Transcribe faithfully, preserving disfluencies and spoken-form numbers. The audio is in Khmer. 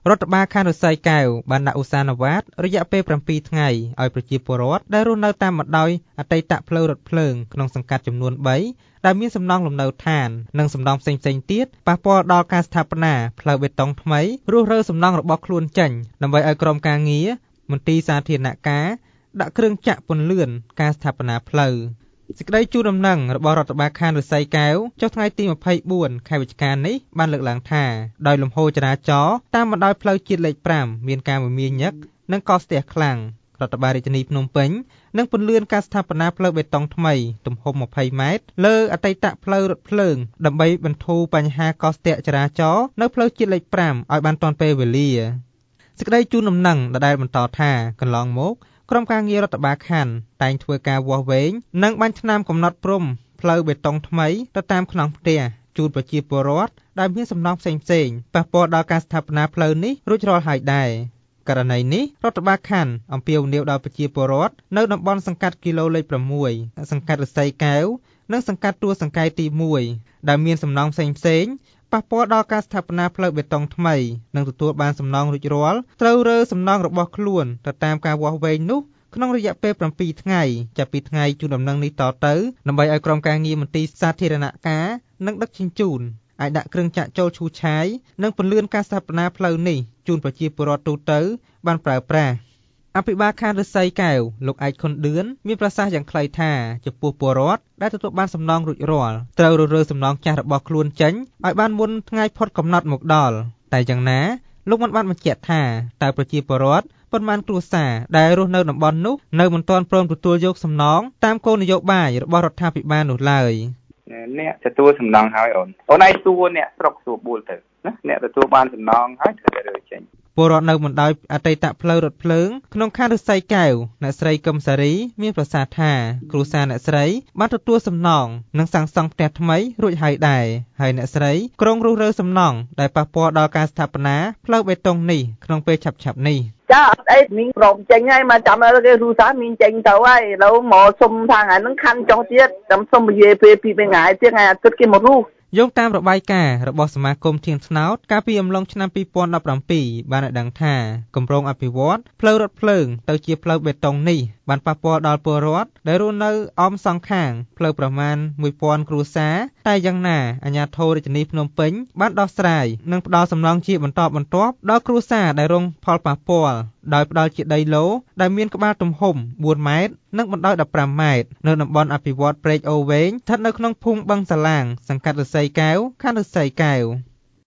រដ្ឋបាលខណ្ឌឫស្សីកែវបានដាក់ឧស្សាហ៍នវាតរយៈពេលប្រាំពីរថ្ងៃឲ្យប្រជាពលរដ្ឋដែលរស់នៅតាមបណ្ដោយអតីតផ្លូវរថភ្លើងក្នុងសង្កាត់ចំនួនបីដែលមានសំណង់លំនៅឋាននិងសំណង់ផ្សេងៗទៀតប៉ះពាល់ដល់ការស្ថាបនាផ្លូវបេតុងថ្មីរុះរើសំណង់របស់ខ្លួនចេញដើម្បីឲ្យក្រុមការងារមន្ទីរសាធារណការដាក់គ្រឿងចាក់ពន្លឿនការស្ថាបនាផ្លូវសេចក្តីជូនដំណឹងរបស់រដ្ឋបាលខណ្ឌឫស្សីកែវចុះថ្ងៃទីម្ភៃបួនខែវិច្ឆិកានេះបានលើកឡើងថាដោយលំហូរចរាចរណ៍តាមបណ្ដោយផ្លូវជាតិលេខប្រាំមានការមមាញឹកនិងកកស្ទះខ្លាំងរដ្ឋបាលរាជធានីភ្នំពេញនឹងពន្លឿនការស្ថាបនាផ្លូវបេតុងថ្មីទំហំម្ភៃម៉ែត្រលើអតីតផ្លូវរថភ្លើងដើម្បីបន្ធូរបញ្ហាកកស្ទះចរាចរណ៍នៅផ្លូវជាតិលេខប្រាំឲ្យបានទាន់ពេលវេលាសេចក្តីជូនដំណឹងដដែលបន្តថាកន្លងមកក្រុមការងាររដ្ឋបាលខណ្ឌតែងធ្វើការវាស់វែងនិងបាញ់ថ្នាំកំណត់ព្រំផ្លូវបេតុងថ្មីទៅតាមខ្នងផ្ទះជូនប្រជាពលរដ្ឋដែលមានសំណង់ផ្សេងៗប៉ះពាល់ដល់ការស្ថាបនាផ្លូវនេះរួចរាល់ហើយដែរករណីនេះរដ្ឋបាលខណ្ឌអំពាវនាវដល់ប្រជាពលរដ្ឋនៅតំបន់សង្កាត់គីឡូលេខ៦សង្កាត់ឫស្សីកែវនិងសង្កាត់ទួលសង្កែទីមួយដែលមានសំណង់ផ្សេងៗប៉ះពាល់ដល់ការស្ថាបនាផ្លូវបេតុងថ្មីនិងទទួលបានសំណងរួចរាល់ត្រូវរើសំណងរបស់ខ្លួនទៅតាមការវាស់វែងនោះក្នុងរយៈពេលប្រាំពីរថ្ងៃចាប់ពីថ្ងៃជូនដំណឹងនេះតទៅដើម្បីឲ្យក្រុមការងារមន្ទីរសាធារណការនិងដឹកជញ្ជូនអាចដាក់គ្រឿងចាក់ចូលឈូសឆាយនិងពន្លឿនការស្ថាបនាផ្លូវនេះជូនប្រជាពលរដ្ឋទូទៅបានប្រើប្រាស់អភិបាលខណ្ឌឫស្សីកែវលោកឯកខុនឌឿនមានប្រសាសន៍យ៉ាងខ្លីថាចំពោះពលរដ្ឋដែលទទួលបានសំណងរួចរាល់ត្រូវរើសំណងចាស់របស់ខ្លួនចេញឲ្យបានមុនថ្ងៃផុតកំណត់មកដល់តែយ៉ាងណាលោកមិនបានបញ្ជាក់ថាតើប្រជាពលរដ្ឋប៉ុន្មានគ្រួសារដែលរស់នៅតំបន់នោះនៅមិនទាន់ព្រមទទួលយកសំណងតាមគោលនយោបាយរបស់រដ្ឋាភិបាលនោះឡើយអ្នកទទួលសំណងហើយអូនអូនឯងសួរអ្នកស្រុកសួរបួលទៅណាអ្នកទទួលបានសំណងហើយត្រូវតែរើចេញពលរដ្ឋនៅបណ្ដោយអតីតផ្លូវរថភ្លើងក្នុងខណ្ឌឫស្សីកែវអ្នកស្រីកឹមសារីមានប្រសាសន៍ថាគ្រួសារអ្នកស្រីបានទទួលសំណងនិងសាងសង់ផ្ទះថ្មីរួចហើយដែរហើយអ្នកស្រីក្រុងរុះរើសំណងដែលប៉ះពាល់ដល់ការស្ថាបនាផ្លូវបេតុងនេះក្នុងពេលឆាប់ៗនេះចាអត់អីមីងព្រមចេញហើយមកចាំឲ្យគេគ្រូសាមីងចេញទៅហើយឥឡូវមកសុំថាថ្ងៃហ្នឹងខាន់ចុះទៀតចាំសុំនិយាយពេលពីរថ្ងៃទៀតថ្ងៃអាទិត្យគេមករុះយោងតាមរបាយការណ៍របស់សមាគមធានថ្នោតកាលពីអំឡុងឆ្នាំពីរពាន់ដប់ប្រាំពីរបានឲ្យដឹងថាគម្រោងអភិវឌ្ឍផ្លូវរថភ្លើងទៅជាផ្លូវបេតុងនេះបានប៉ះពាល់ដល់ពលរដ្ឋដែលរស់នៅអមសងខាងផ្លូវប្រមាណមួយពាន់គ្រួសារតែយ៉ាងណាអាជ្ញាធររាជធានីភ្នំពេញបានដោះស្រាយនិងផ្ដល់សំណងជាបន្តបន្ទាប់ដល់គ្រួសារដែលរងផលប៉ះពាល់ដោយផ្ដល់ជាដីឡូដែលមានក្បាលទំហំបួនម៉ែត្រនិងបណ្ដោយដប់ប្រាំម៉ែត្រនៅតំបន់អភិវឌ្ឍព្រែកអូរវែងស្ថិតនៅក្នុងភូមិបឹងសាឡាងសង្កាត់ឫស្សីកែវខណ្ឌឫស្សីកែវ